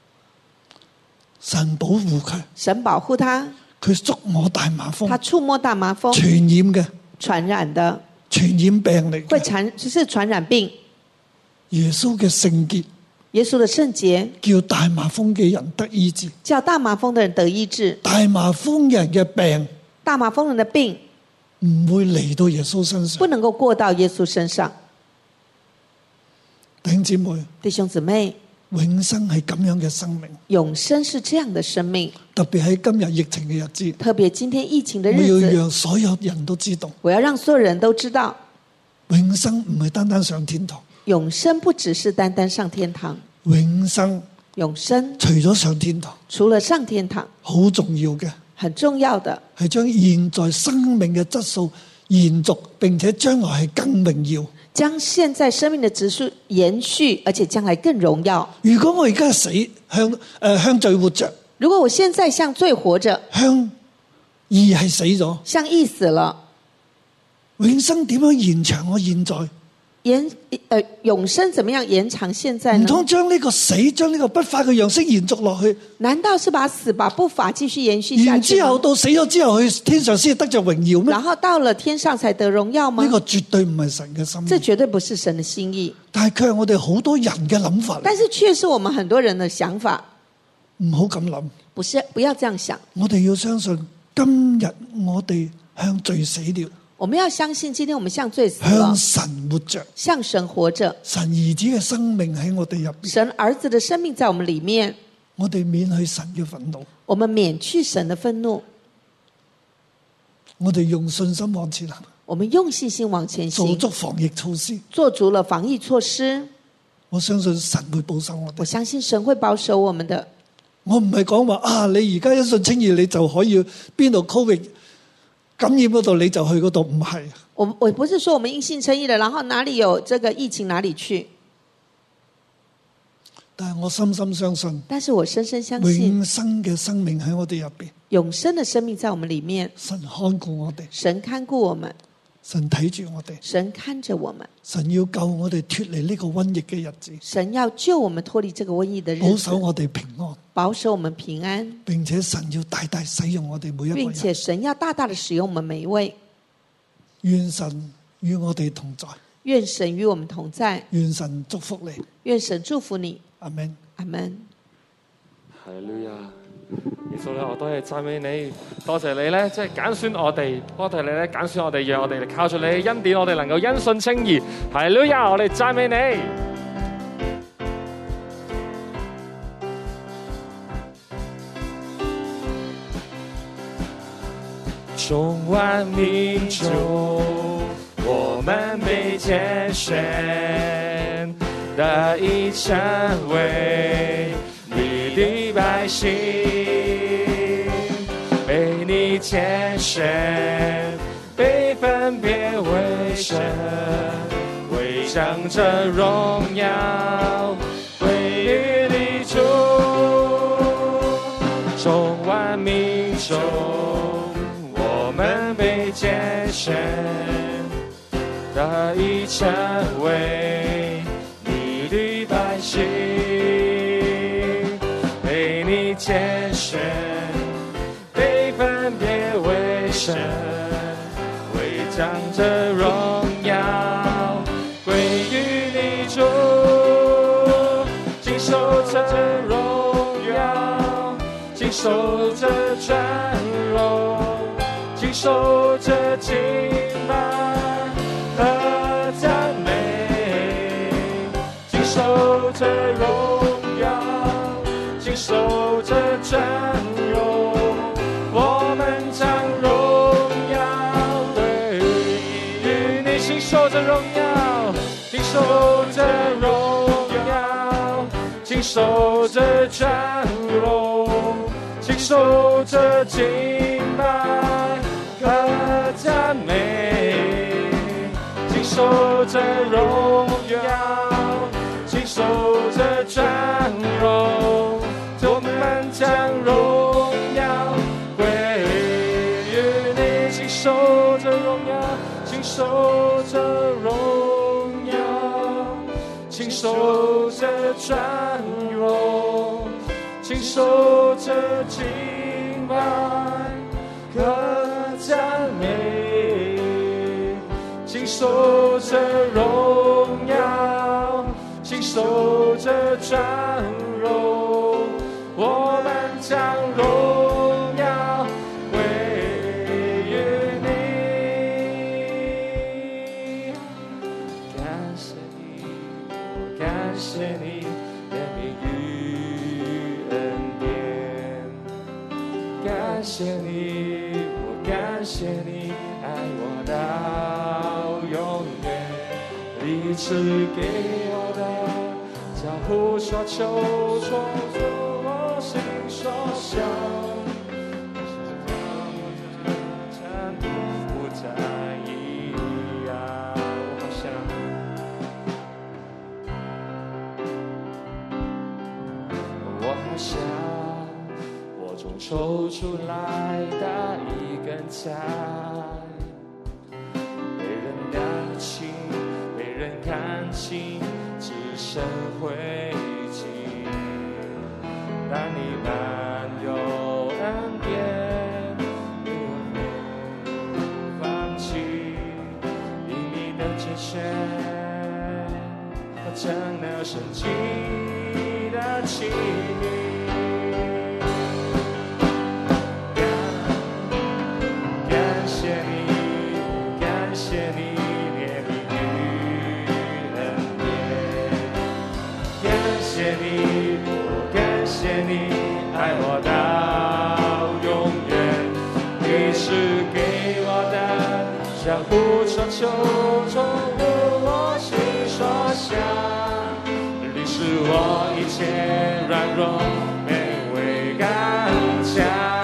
神保護佢， 神保護他， 佢觸摸大麻風， 他觸摸大麻風， 傳染嘅， 傳染的， 傳染病嚟會嘅， 傳就是傳染病。 耶穌嘅聖潔， 耶穌的聖潔， 叫大麻風嘅人得醫治， 叫大麻風的人得醫治。 大麻風人嘅病大麻風人的病唔會嚟到耶穌身上。 不能夠過到耶穌身上。 弟兄姊妹， 弟兄姊妹， 永生係咁樣嘅生命， 永生是這樣的生命， 特別喺今日疫情嘅日子， 特別今天疫情的我日子， 要讓所有人都知道， 我要讓所有人都知道， 永生唔係單單上天堂， 永生不只是單單上天堂， 永生永生除咗上天堂， 除了上天堂， 好重要嘅很重要的係將現在生命嘅質素延續，並且將來係更榮耀。 將現在生命的質素延續，而且將來更榮耀。 如果我而家死向誒、呃、向罪活着， 如果我現在向罪活着， 向義係死咗， 向義死了， 永生點樣延長我現在？ 延呃永生怎麼樣延長現在呢？ 唔通將呢個死，將呢個不法嘅樣式延續落去？ 難道是把死把不法繼續延續下然去？ 之後到死咗之後去天上先得着榮耀咩？ 然後到了天上才得榮耀嗎？ 呢個絕對唔係神嘅心意， 這絕對不是神的心意。 但係卻係我哋好多人嘅諗法嚟。 但是卻是我們很多人的想法。 唔好咁諗， 不是，不要這樣想。 我哋要相信，今日我哋向罪死了， 我們要相信，今天我們向罪死了， 向神活着， 向神活着。 神兒子嘅生命喺我哋入邊， 神兒子的生命在我們裏面， 我哋免去神嘅憤怒， 我們免去神的憤怒， 我哋用信心往前行， 我們用信心往前行， 做足防疫措施。 做足了防疫措施。 我相信神會保守我哋。 我相信神會保守我們的。 我唔係講話啊，你而家一信稱義，你就可以邊度 Covid 感染嗰度你就去嗰度，唔係。 我我不是說我們因信稱義了，然後哪裡有這個疫情哪裡去。 但係我深深相信， 但是我深深相信， 永生嘅生命喺我哋入邊， 永生的生命在我們裡面， 神看顧我哋， 神看顧我們， 神睇住我哋， 神看着我們， 神要救我哋脫離呢個瘟疫嘅日子， 神要救我們脫離這個瘟疫的日子， 保守我哋平安， 保守我們平安， 並且神要大大使用我哋每一個人， 並且神要大大的使用我們每一位。 願神與我哋同在， 願神與我們同在， 願神祝福你， 願神祝福你。 阿們。 阿們。 哈利路亞，耶穌咧，我多謝讚美你，多謝你咧，即係揀選我哋，多謝你咧揀選我哋，讓我哋靠住你嘅恩典，我哋能夠因信稱義。哈利路亞，我哋讚美你。眾萬民中，我們被揀選，得以成為你的百姓，被你揀選，被分別為聖，為將這榮耀歸於你主。眾萬民中，我們被揀選，得以成為你的百姓，被你揀選，被分別為聖，為將這榮耀歸於你主，經受這榮耀，經受這尊榮，經受這敬拜和讚美，經受這榮耀，經受這尊榮，我們將榮耀歸於你，經受這榮耀，經受這榮耀，經受這尊榮，經受這敬拜和讚美，經受這榮耀，經受這尊榮，我們將榮耀歸於你，經受這榮耀，經受這榮耀，經受這尊榮，經受這敬拜和讚美，經受這榮耀，經受這尊榮，我們將榮耀歸於你。感謝你，我感謝你憐憫與恩典，感謝你，我感謝你愛我到永遠，你賜給我的叫呼所求，創作我心所想，不再一樣。我好想，我好想，我從抽出來的一根菜，被人擔起，被人看清，只剩灰燼，但你滿有恩典，你不放棄，因你的揀選，我成了聖潔的器皿。感謝你，感謝你憐憫與恩典，感謝你，我感謝你愛我到永遠，你是給我的將呼所求，充滿我心所想，你是我一切軟弱卑微剛強。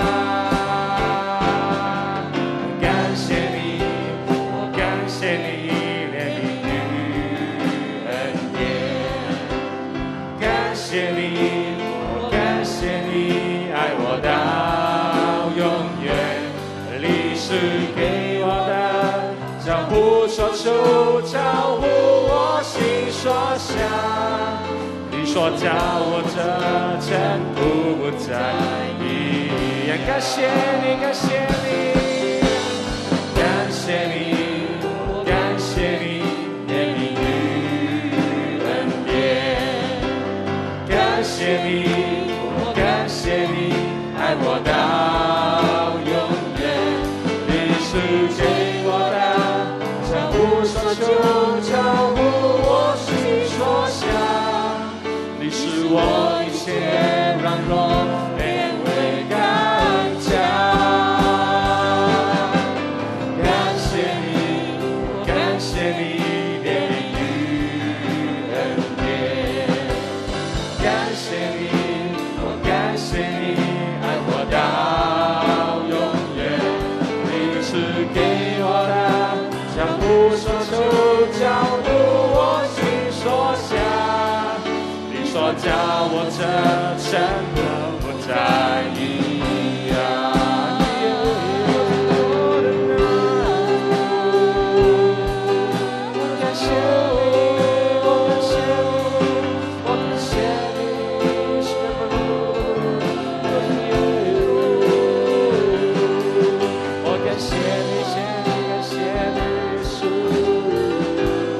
感謝你，我感謝你愛我到永遠，你是給我的將所求，超乎我心所想。你说叫我这尘土不再一样。感谢你，感谢你，感谢你，感谢你怜悯与恩典。感谢你，感谢你爱我到永远。你是给我的超乎所求，超乎我心所想。你是我一切软弱变为刚强。感谢你，感谢你怜悯与恩典。感谢你，我感谢你爱我到永远。你是给我的超乎所求，超乎我心所想。你说叫我这尘土不再一样。我感谢你，我感谢你，我感谢你，是我感谢你，谢你，感谢你，是。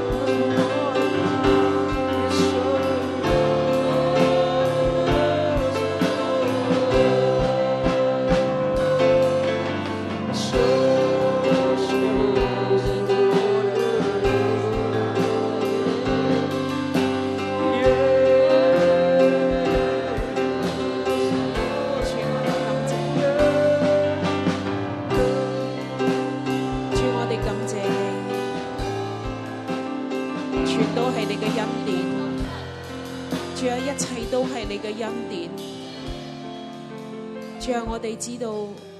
主，我哋感謝你，全都係你嘅恩典。主啊，一切都係你嘅恩典。主啊，我哋知道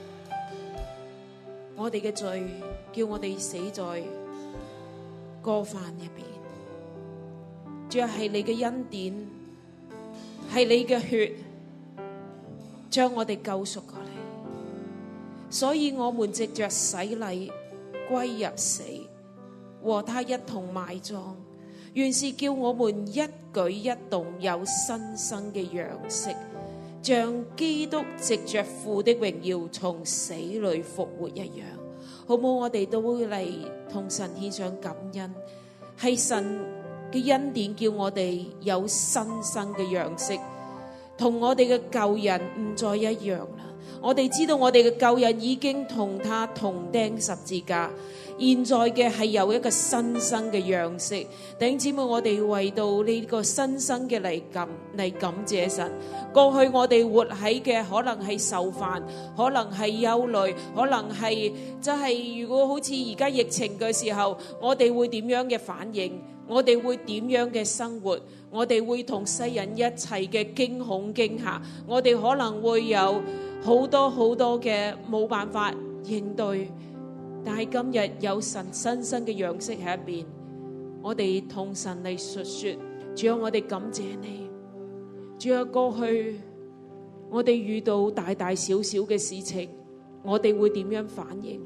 我哋嘅罪，叫我哋死在過犯入邊。主啊，係你嘅恩典，係你嘅血，將我哋救贖過嚟。所以我們藉着洗禮歸入死，和他一同埋葬，原是叫我們一舉一動有新生嘅樣式，像基督藉着父的榮耀從死裏復活一樣。好唔好？我哋都會嚟同神獻上感恩，係神嘅恩典叫我哋有新生嘅樣式，同我哋嘅舊人唔再一樣啦。我哋知道我哋嘅舊人已經同他同釘十字架，現在嘅係有一個新生嘅樣式。弟兄姊妹，我哋為到呢個新生嘅嚟感嚟感謝神。過去我哋活喺嘅可能係受煩，可能係憂慮，可能係即係如果好似而家疫情嘅時候，我哋會點樣嘅反應？我哋會點樣嘅生活？我哋會同世人一齊嘅驚恐驚嚇，我哋可能會有好多好多嘅冇辦法應對，但係今日有神新生嘅樣式喺一邊，我哋同神嚟述說，主啊，我哋感謝你。主啊，過去我哋遇到大大小小嘅事情，我哋會點樣反應？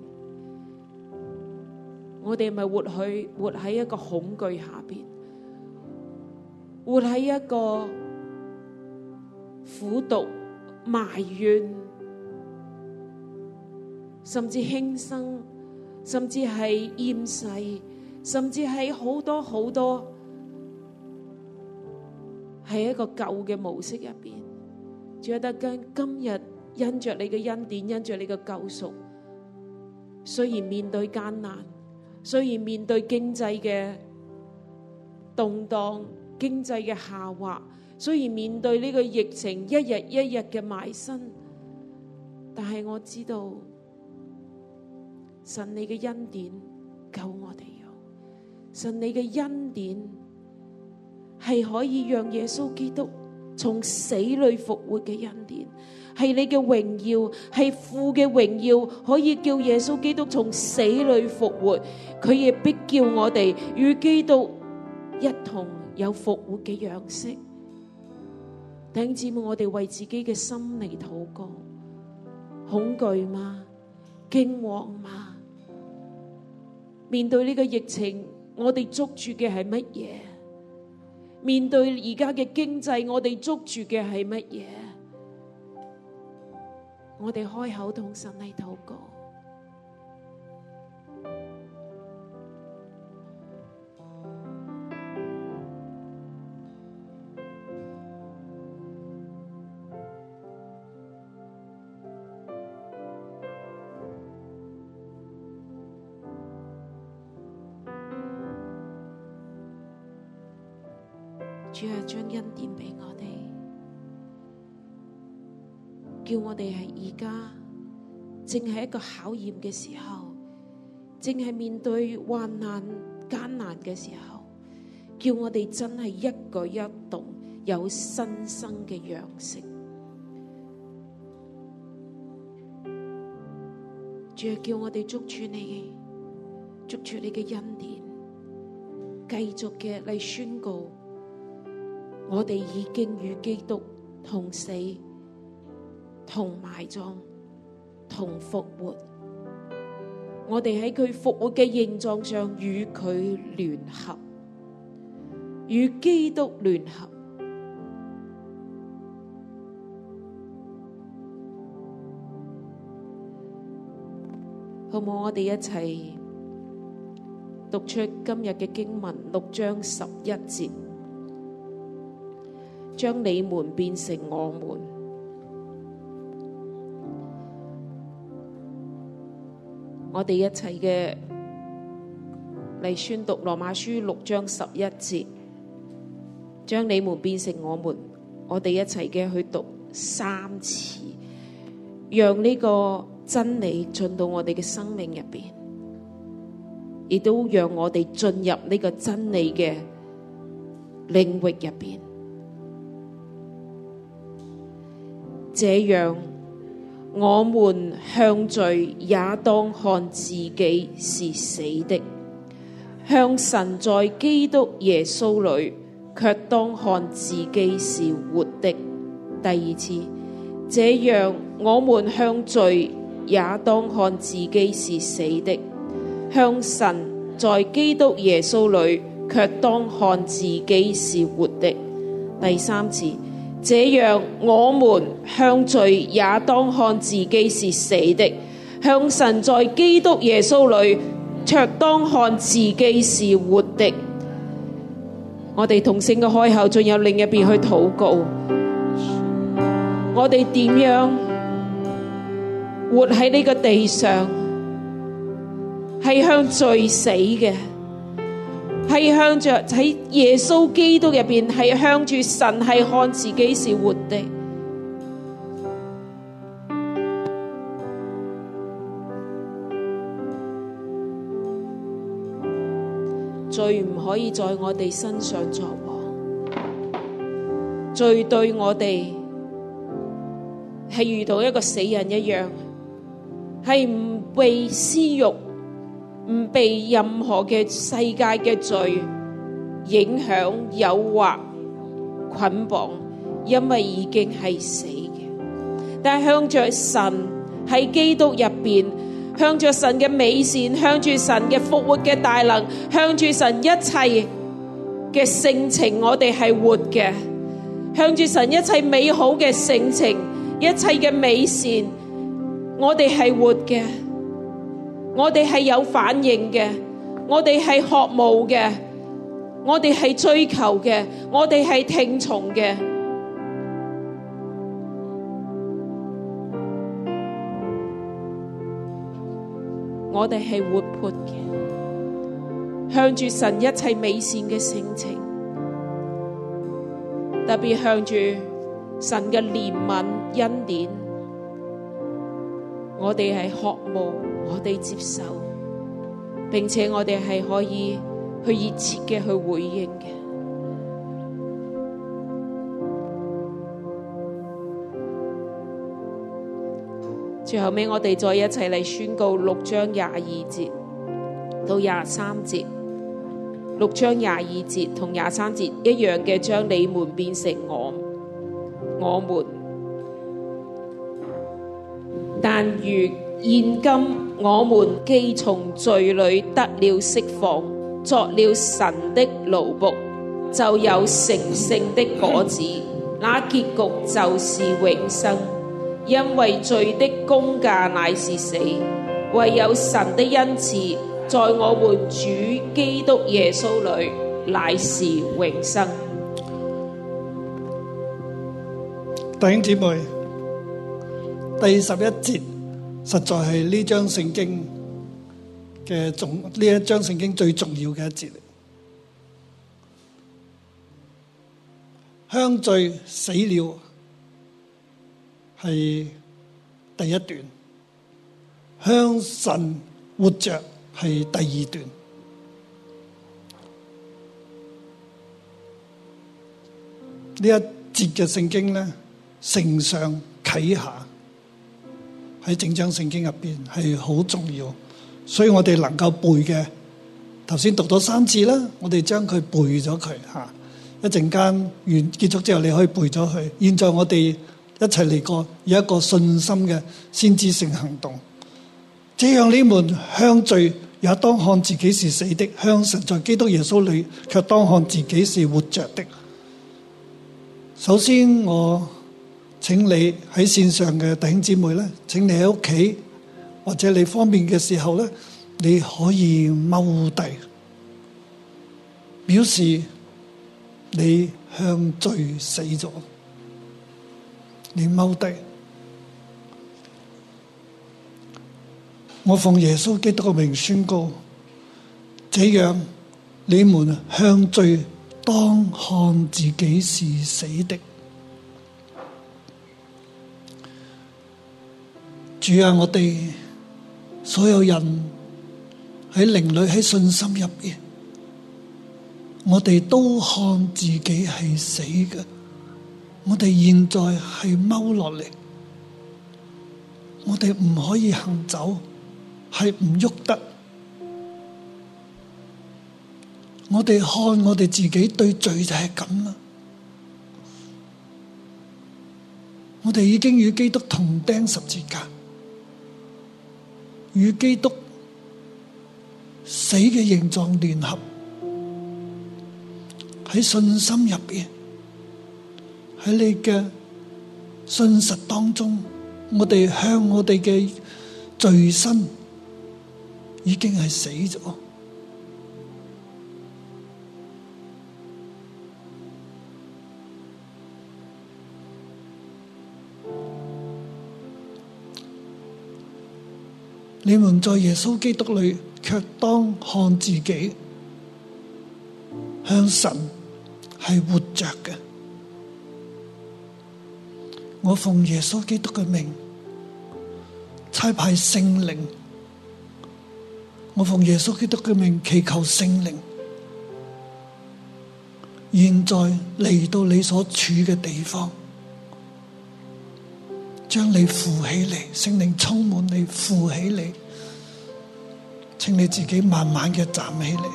我哋咪活去活喺一個恐懼下邊，活喺一個苦毒埋怨，甚至輕生，甚至係厭世，甚至係好多好多係一個舊嘅模式入邊。主啊，得今今日因着你嘅恩典，因着你嘅救贖，雖然面對艱難，雖然面對經濟嘅動盪，經濟嘅下滑，雖然面對呢個疫情一日一日嘅埋身，但係我知道神你嘅恩典夠我哋用，神你嘅恩典係可以讓耶穌基督從死裏復活嘅恩典，係你嘅榮耀，係父嘅榮耀，可以叫耶穌基督從死裏復活，佢亦必叫我哋與基督一同有復活嘅樣式。弟兄姊妹，我哋為自己嘅心嚟禱告，恐懼嗎？驚惶嗎？ 面對呢個疫情，我哋捉住嘅係乜嘢？面對而家嘅經濟，我哋捉住嘅係乜嘢？我哋開口同神嚟禱告。主啊，將恩典俾我哋，叫我哋係而家正係一個考驗嘅時候，正係面對患難艱難嘅時候，叫我哋真係一舉一動有新生嘅樣式。主啊，叫我哋捉住你，捉住你嘅恩典，繼續嘅嚟宣告。我哋已經與基督同死、同埋葬、同復活。我哋喺佢復活嘅形狀上與佢聯合，與基督聯合。好唔好？我哋一齊讀出今日嘅經文六章十一節。將你們變成我們，我哋一齊嘅嚟宣讀羅馬書六章十一節。將你們變成我們，我哋一齊嘅去讀三次，讓呢個真理進到我哋嘅生命入邊，亦都讓我哋進入呢個真理嘅領域入邊。這樣，我們向罪也當看自己是死的，向神在基督耶穌裏卻當看自己是活的。第二次，這樣我們向罪也當看自己是死的，向神在基督耶穌裏卻當看自己是活的。第三次，這樣我們向罪也當看自己是死的，向神在基督耶穌裏卻當看自己是活的。我哋同聲嘅開口，進入另一邊去禱告。我哋點樣活喺呢個地上？係向罪死嘅，係向着喺耶穌基督入邊，係向住神，係看自己是活的。罪唔可以在我哋身上作王，罪對我哋係如同一個死人一樣，係唔被私欲，唔被任何嘅世界嘅罪影響、誘惑、捆綁，因為已經係死嘅。但係向着神喺基督入邊，向着神嘅美善，向住神嘅復活嘅大能，向住神一切嘅性情，我哋係活嘅。向住神一切美好嘅性情，一切嘅美善，我哋係活嘅。我哋係有反應嘅，我哋係渴慕嘅，我哋係追求嘅，我哋係聽從嘅。我哋係活潑嘅，向住神一切美善嘅性情，特別向住神嘅憐憫恩典，我哋係渴慕，我哋接受，並且我哋係可以去熱切嘅去回應嘅。最後尾我哋再一齊嚟宣告六章廿二節到廿三節，六章廿二節同廿三節一樣嘅，將你們變成我我們。但如現今我們既從罪裏得了釋放，作了神的奴僕，就有成聖的果子，那結局就是永生。因為罪的工價乃是死，唯有神的恩賜在我們主基督耶穌裏乃是永生。 弟兄姊妹，第十一節實在係呢章聖經嘅重，呢一章聖經最重要嘅一節。向罪死了係第一段，向神活着係第二段。呢一節嘅聖經咧，承上啟下，喺整章聖經入邊係好重要，所以我哋能夠背嘅，頭先讀咗三次啦，我哋將佢背咗佢吓，一陣間完結束之後你可以背咗佢。現在我哋一齊嚟過，有一個信心嘅先知性行動。這樣你們向罪也當看自己是死的，向神在基督耶穌裏卻當看自己是活着的。首先我請你喺線上嘅弟兄姊妹咧，請你喺屋企或者你方便嘅時候咧，你可以踎低，表示你向罪死咗。你踎低，我奉耶穌基督嘅名宣告，這樣你們向罪當看自己是死的。主啊，我哋所有人喺靈裏喺信心入邊，我哋都看自己係死嘅。我哋現在係踎落嚟，我哋唔可以行走，係唔喐得。我哋看我哋自己對罪就係咁啦。我哋已經與基督同釘十字架，與基督死嘅形狀聯合，喺信心入邊，喺你嘅信實當中，我哋向我哋嘅罪身已經係死咗。你們在耶穌基督裏，卻當看自己向神係活着嘅。我奉耶穌基督嘅名，差派聖靈。我奉耶穌基督嘅名，祈求聖靈，現在嚟到你所處嘅地方，將你扶起嚟，聖靈充滿你，扶起你，請你自己慢慢嘅站起嚟，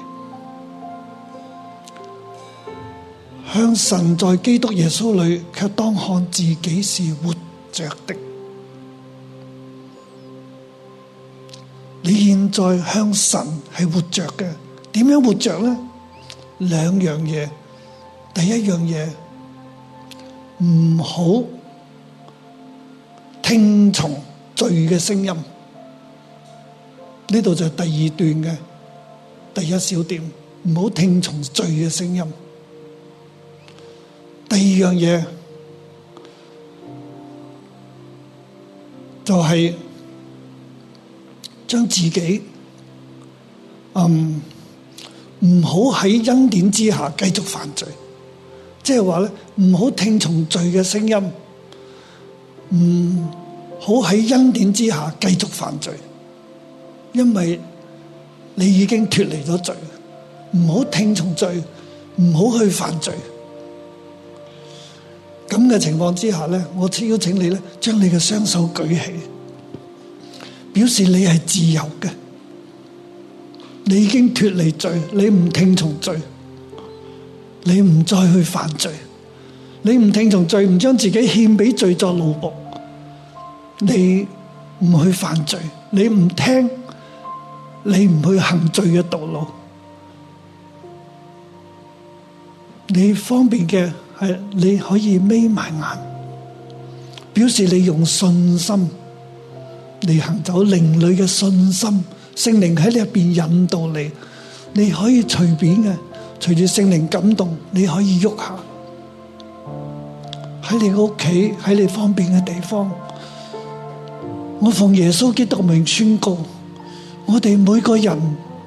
向神在基督耶穌裏，卻當看自己是活着的。你現在向神係活着嘅，點樣活着呢？兩樣嘢，第一樣嘢，唔好聽從罪嘅聲音，呢度就係第二段嘅第一小點，唔好聽從罪嘅聲音。第二樣嘢就係將自己，嗯，唔好喺恩典之下繼續犯罪，即係話咧，唔好聽從罪嘅聲音。唔好喺恩典之下繼續犯罪，因為你已經脫離咗罪。唔好聽從罪，唔好去犯罪。咁嘅情況之下咧，我邀請你咧，將你嘅雙手舉起，表示你係自由嘅。你已經脫離罪，你唔聽從罪，你唔再去犯罪。你唔聽從罪，唔將自己獻俾罪作奴僕，你唔去犯罪，你唔聽，你唔去行罪嘅道路，你方便嘅係你可以眯埋眼，表示你用信心嚟行走靈裏嘅信心，聖靈喺你入邊引導你，你可以隨便嘅隨住聖靈感動，你可以喐下喺你屋企，喺你方便嘅地方。我奉耶穌基督名宣告，我哋每個人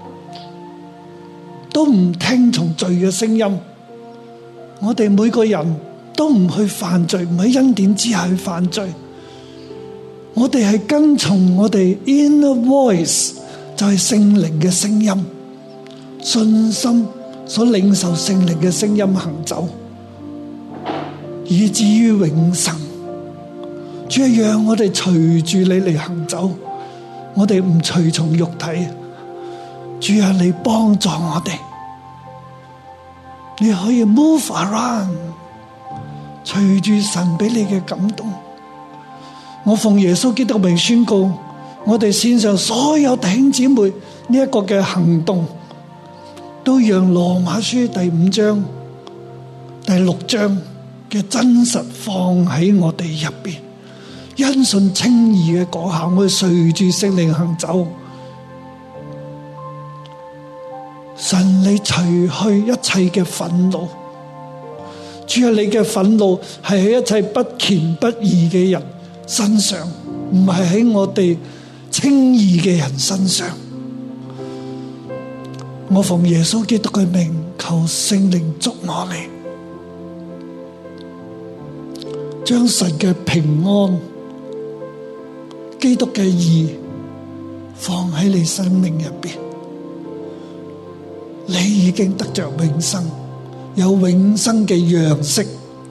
都唔聽從罪嘅聲音，我哋每個人都唔去犯罪，唔喺恩典之下去犯罪。我哋係跟從我哋 inner voice， 就係聖靈嘅聲音，信心所領受聖靈嘅聲音行走，以至於永生。主啊，讓我哋隨住你嚟行走，我哋唔隨從肉體。主啊，你幫助我哋，你可以 move around， 隨住神俾你嘅感動。我奉耶穌基督名宣告，我哋線上所有弟兄姊妹呢一個嘅行動，都讓羅馬書第五章、第六章嘅真實放喺我哋入邊。因信稱義嘅果效，我哋隨住聖靈行走。神，你除去一切嘅憤怒，主啊，你嘅憤怒係喺一切不虔不義嘅人身上，唔係喺我哋稱義嘅人身上。我奉耶穌基督嘅名，求聖靈觸摸你，將神嘅平安、基督嘅義放喺你生命入邊，你已經得着永生，有永生嘅樣式。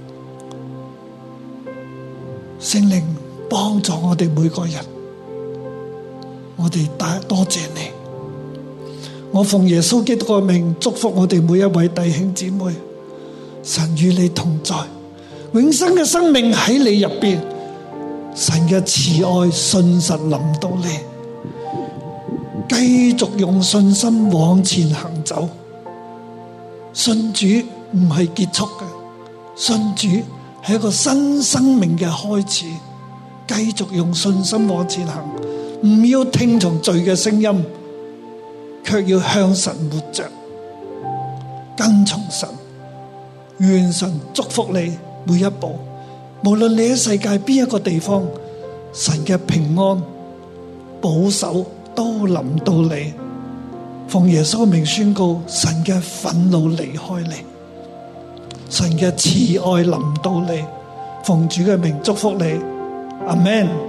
聖靈幫助我哋每個人，我哋多謝你。我奉耶穌基督嘅名祝福我哋每一位弟兄姊妹，神與你同在，永生嘅生命喺你入邊。神嘅慈愛信實臨到你，繼續用信心往前行走。信主唔係結束嘅，信主係一個新生命嘅開始。繼續用信心往前行，唔要聽從罪嘅聲音，卻要向神活着，跟從神。願神祝福你每一步。無論你喺世界邊一個地方，神嘅平安保守都臨到你。奉耶穌名宣告，神嘅憤怒離開你，神嘅慈愛臨到你。奉主嘅名祝福你，阿們。